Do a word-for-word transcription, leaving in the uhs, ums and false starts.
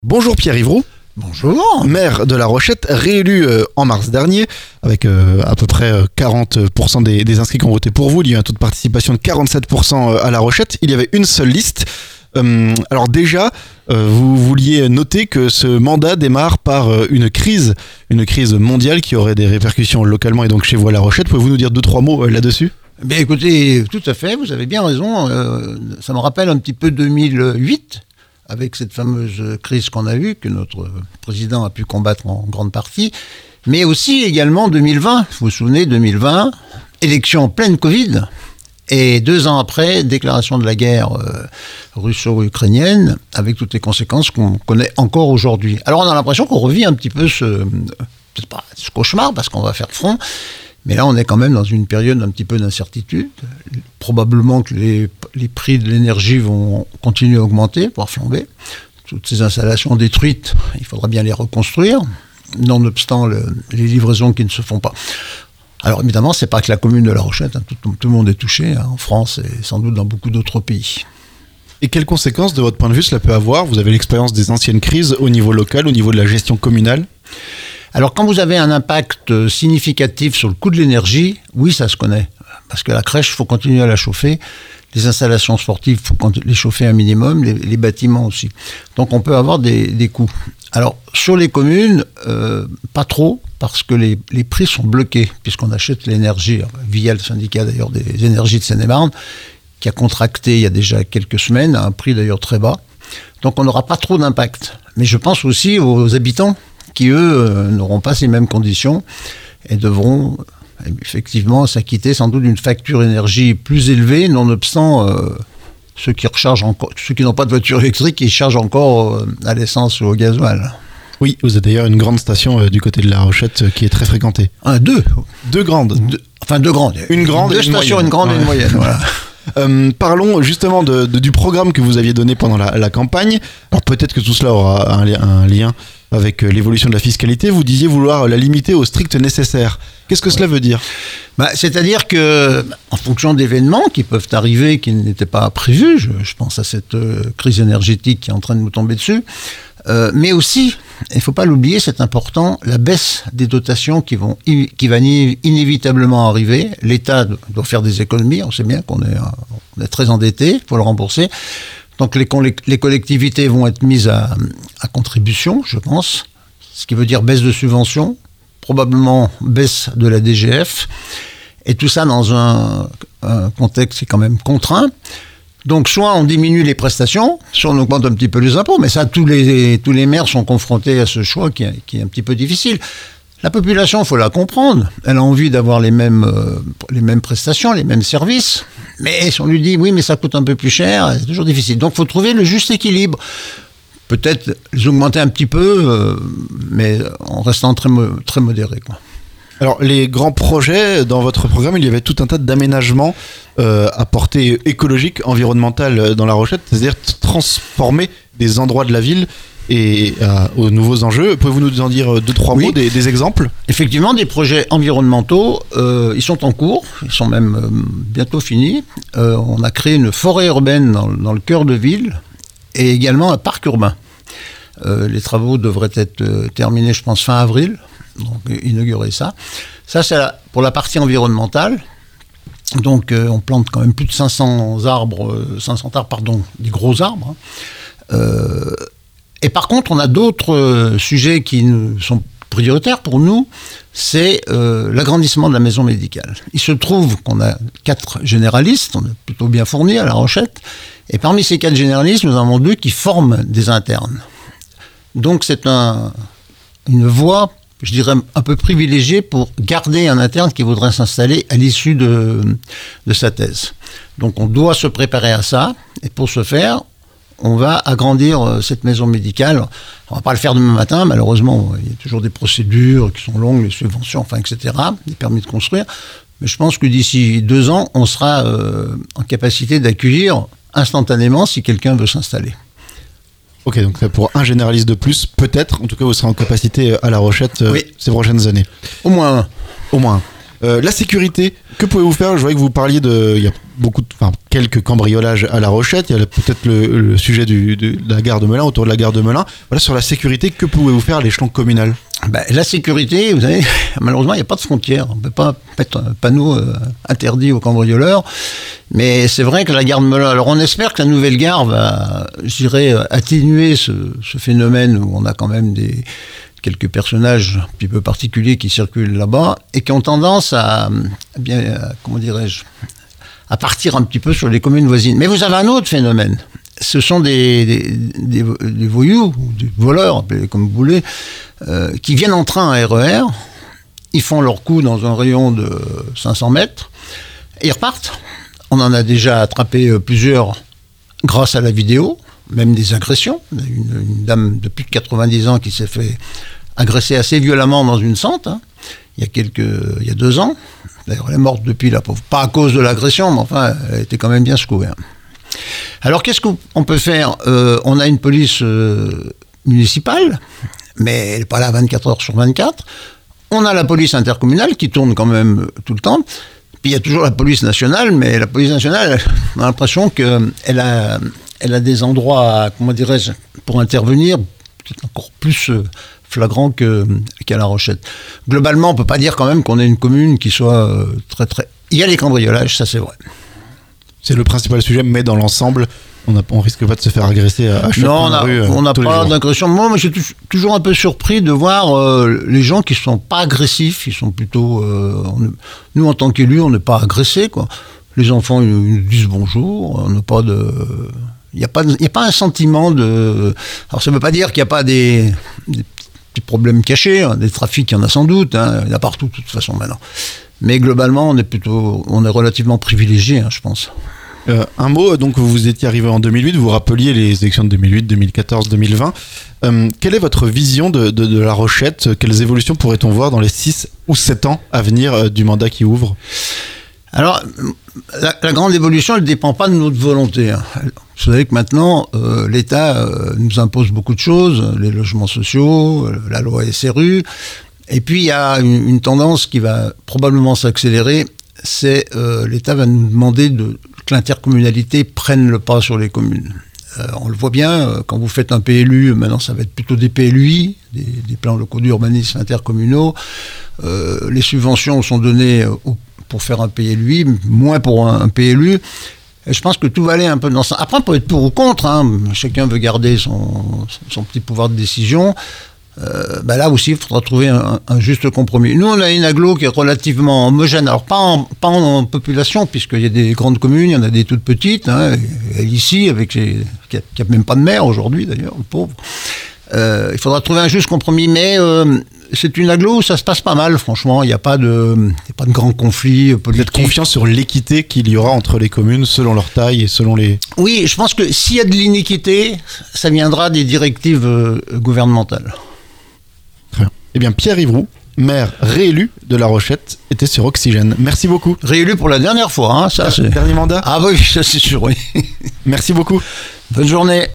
Bonjour Pierre-Yves Roux. Bonjour. Maire de La Rochette, réélu euh, en mars dernier, avec euh, à peu près euh, quarante pour cent des, des inscrits qui ont voté pour vous. Il y a eu un taux de participation de quarante-sept pour cent à La Rochette. Il y avait une seule liste. Euh, alors déjà, euh, vous vouliez noter que ce mandat démarre par euh, une crise, une crise mondiale qui aurait des répercussions localement et donc chez vous à La Rochette. Pouvez-vous nous dire deux, trois mots euh, là-dessus ? Ben écoutez, tout à fait, vous avez bien raison. Euh, ça me rappelle un petit peu deux mille huit, avec cette fameuse crise qu'on a eue, que notre président a pu combattre en grande partie, mais aussi également deux mille vingt. Vous vous souvenez, deux mille vingt, élection en pleine Covid, et deux ans après, déclaration de la guerre euh, russo-ukrainienne, avec toutes les conséquences qu'on connaît encore aujourd'hui. Alors on a l'impression qu'on revit un petit peu ce, c'est pas, ce cauchemar, parce qu'on va faire front, mais là, on est quand même dans une période un petit peu d'incertitude. Probablement que les, les prix de l'énergie vont continuer à augmenter, voire flamber. Toutes ces installations détruites, il faudra bien les reconstruire, nonobstant le, les livraisons qui ne se font pas. Alors évidemment, c'est pas que la commune de La Rochette, hein, tout, tout le monde est touché, hein, en France et sans doute dans beaucoup d'autres pays. Et quelles conséquences, de votre point de vue, cela peut avoir ? Vous avez l'expérience des anciennes crises au niveau local, au niveau de la gestion communale ? Alors, quand vous avez un impact significatif sur le coût de l'énergie, oui, ça se connaît. Parce que la crèche, il faut continuer à la chauffer. Les installations sportives, il faut les chauffer un minimum. Les, les bâtiments aussi. Donc, on peut avoir des, des coûts. Alors, sur les communes, euh, pas trop, parce que les, les prix sont bloqués, puisqu'on achète l'énergie, via le syndicat d'ailleurs des énergies de Seine-et-Marne, qui a contracté il y a déjà quelques semaines, à un prix d'ailleurs très bas. Donc, on n'aura pas trop d'impact. Mais je pense aussi aux habitants, qui, eux, euh, n'auront pas ces mêmes conditions et devront euh, effectivement s'acquitter sans doute d'une facture énergie plus élevée, nonobstant euh, ceux qui rechargent encore, ceux qui n'ont pas de voiture électrique, ils chargent encore euh, à l'essence ou au gasoil. Oui, vous avez d'ailleurs une grande station euh, du côté de La Rochette euh, qui est très fréquentée. Un, deux. Deux grandes. Deux, enfin, deux grandes. Une grande deux et une stations, moyenne. une grande Ouais. et une moyenne, voilà. Euh, parlons justement de, de, du programme que vous aviez donné pendant la, la campagne. Alors peut-être que tout cela aura un, un lien avec l'évolution de la fiscalité. Vous disiez vouloir la limiter au strict nécessaire. Qu'est-ce que ouais. cela veut dire ? Bah, c'est-à-dire que, en fonction d'événements qui peuvent arriver, qui n'étaient pas prévus, je, je pense à cette euh, crise énergétique qui est en train de nous tomber dessus, euh, mais aussi, il ne faut pas l'oublier, c'est important, la baisse des dotations qui, vont, qui va inévitablement arriver. L'État doit faire des économies, on sait bien qu'on est, on est très endetté, il faut le rembourser. Donc les, les collectivités vont être mises à, à contribution, je pense, ce qui veut dire baisse de subventions, probablement baisse de la D G F, et tout ça dans un, un contexte qui est quand même contraint. Donc soit on diminue les prestations, soit on augmente un petit peu les impôts, mais ça, tous les, tous les maires sont confrontés à ce choix qui est, qui est un petit peu difficile. La population, il faut la comprendre, elle a envie d'avoir les mêmes, euh, les mêmes prestations, les mêmes services, mais si on lui dit oui, mais ça coûte un peu plus cher, c'est toujours difficile. Donc il faut trouver le juste équilibre. Peut-être les augmenter un petit peu, euh, mais en restant très, très modéré, quoi. Alors, les grands projets, dans votre programme, il y avait tout un tas d'aménagements euh, à portée écologique, environnementale dans La Rochette, c'est-à-dire transformer des endroits de la ville et euh, aux nouveaux enjeux. Pouvez-vous nous en dire deux, trois oui. mots, des, des exemples ? Effectivement, des projets environnementaux, euh, ils sont en cours, ils sont même euh, bientôt finis. Euh, on a créé une forêt urbaine dans, dans le cœur de ville et également un parc urbain. Euh, les travaux devraient être euh, terminés, je pense, fin avril. Donc inaugurer ça. Ça, c'est la, pour la partie environnementale. Donc euh, on plante quand même plus de cinq cents arbres, euh, cinq cents arbres, pardon, des gros arbres. Hein. Euh, et par contre, on a d'autres euh, sujets qui nous sont prioritaires pour nous, c'est euh, l'agrandissement de la maison médicale. Il se trouve qu'on a quatre généralistes, on est plutôt bien fournis à La Rochette, et parmi ces quatre généralistes, nous en avons deux qui forment des internes. Donc c'est un, une voie, je dirais, un peu privilégié pour garder un interne qui voudrait s'installer à l'issue de, de sa thèse. Donc on doit se préparer à ça, et pour ce faire, on va agrandir cette maison médicale. On ne va pas le faire demain matin, malheureusement, il y a toujours des procédures qui sont longues, les subventions, enfin, et cetera, les permis de construire. Mais je pense que d'ici deux ans, on sera euh, en capacité d'accueillir instantanément si quelqu'un veut s'installer. Ok, donc pour un généraliste de plus, peut-être, en tout cas vous serez en capacité à La Rochette euh, oui. ces prochaines années. Au moins un. Au moins un. Euh, la sécurité, que pouvez-vous faire ? Je voyais que vous parliez de, il y a beaucoup, de, enfin quelques cambriolages à La Rochette. Il y a peut-être le, le sujet du, de la gare de Melun, autour de la gare de Melun. Voilà, sur la sécurité, que pouvez-vous faire à l'échelon communal? Ben, la sécurité, vous savez, malheureusement, il n'y a pas de frontières. On ne peut pas mettre un panneau euh, interdit aux cambrioleurs. Mais c'est vrai que la gare de Melun... Alors, on espère que la nouvelle gare va, je dirais, atténuer ce, ce phénomène où on a quand même des, quelques personnages un petit peu particuliers qui circulent là-bas et qui ont tendance à, à bien, à, comment dirais-je, à partir un petit peu sur les communes voisines. Mais vous avez un autre phénomène. Ce sont des, des, des, des voyous, ou des voleurs, appelez-les comme vous voulez, euh, qui viennent en train à R E R, ils font leur coup dans un rayon de cinq cents mètres, et ils repartent. On en a déjà attrapé plusieurs grâce à la vidéo, même des agressions. Une, une dame de plus de quatre-vingt-dix ans qui s'est fait agresser assez violemment dans une sente, hein, il y a quelques, il y a deux ans. D'ailleurs, elle est morte depuis, la pauvre. Pas à cause de l'agression, mais enfin, elle était quand même bien secouée. Hein. Alors, qu'est-ce qu'on peut faire? euh, On a une police euh, municipale, mais elle n'est pas là vingt-quatre heures sur vingt-quatre. On a la police intercommunale qui tourne quand même tout le temps. Puis il y a toujours la police nationale, mais la police nationale, on a l'impression qu'elle a, elle a des endroits, comment dirais-je, pour intervenir, peut-être encore plus flagrant que, qu'à La Rochette. Globalement, on ne peut pas dire quand même qu'on ait une commune qui soit très très... Il y a les cambriolages, ça c'est vrai. C'est le principal sujet, mais dans l'ensemble, on ne risque pas de se faire agresser à chaque non, rue. Non, on n'a pas d'agression. Moi, moi, je suis t- toujours un peu surpris de voir euh, les gens qui ne sont pas agressifs. Ils sont plutôt... Euh, on, nous, en tant qu'élus, on n'est pas agressés, quoi. Les enfants, ils, ils nous disent bonjour. On n'a pas de... Il n'y a, a pas un sentiment de... Alors, ça ne veut pas dire qu'il n'y a pas des, des petits problèmes cachés. Hein, des trafics, il y en a sans doute. Hein, il y en a partout, de toute façon, maintenant. Mais globalement, on est plutôt... On est relativement privilégiés, hein, je pense. Euh, un mot, donc vous étiez arrivé en deux mille huit, vous rappeliez les élections de deux mille huit, deux mille quatorze, deux mille vingt. Euh, quelle est votre vision de, de, de La Rochette? Quelles évolutions pourrait-on voir dans les six ou sept ans à venir euh, du mandat qui ouvre? Alors, la, la grande évolution, elle ne dépend pas de notre volonté. Hein. Vous savez que maintenant, euh, l'État euh, nous impose beaucoup de choses, les logements sociaux, euh, la loi S R U. Et puis, il y a une, une tendance qui va probablement s'accélérer, c'est euh, l'État va nous demander de, que l'intercommunalité prenne le pas sur les communes. Euh, on le voit bien, euh, quand vous faites un P L U, maintenant ça va être plutôt des P L U I, des, des plans locaux d'urbanisme intercommunaux. Euh, les subventions sont données euh, pour faire un P L U I, moins pour un, un P L U. Et je pense que tout va aller un peu dans ça. Après, on peut être pour ou contre, hein. Chacun veut garder son, son petit pouvoir de décision. Euh, ben là aussi, il faudra trouver un, un juste compromis. Nous, on a une agglo qui est relativement homogène. Alors, pas en, pas en population, puisqu'il y a des grandes communes, il y en a des toutes petites. Hein, elle ici, avec les, qui n'a même pas de maire aujourd'hui, d'ailleurs, le pauvre. Euh, il faudra trouver un juste compromis. Mais euh, c'est une agglo où ça se passe pas mal, franchement. Il n'y a pas de, il y a pas de grands conflits politiques. Vous êtes confiant sur l'équité qu'il y aura entre les communes, selon leur taille et selon les... Oui, je pense que s'il y a de l'iniquité, ça viendra des directives euh, gouvernementales. Très bien. Eh bien, Pierre-Yves Roux, maire réélu de La Rochette, était sur Oxygène. Merci beaucoup. Réélu pour la dernière fois, hein, ça c'est... Dernier mandat ? Ah oui, ça c'est sûr, oui. Merci beaucoup. Bonne journée.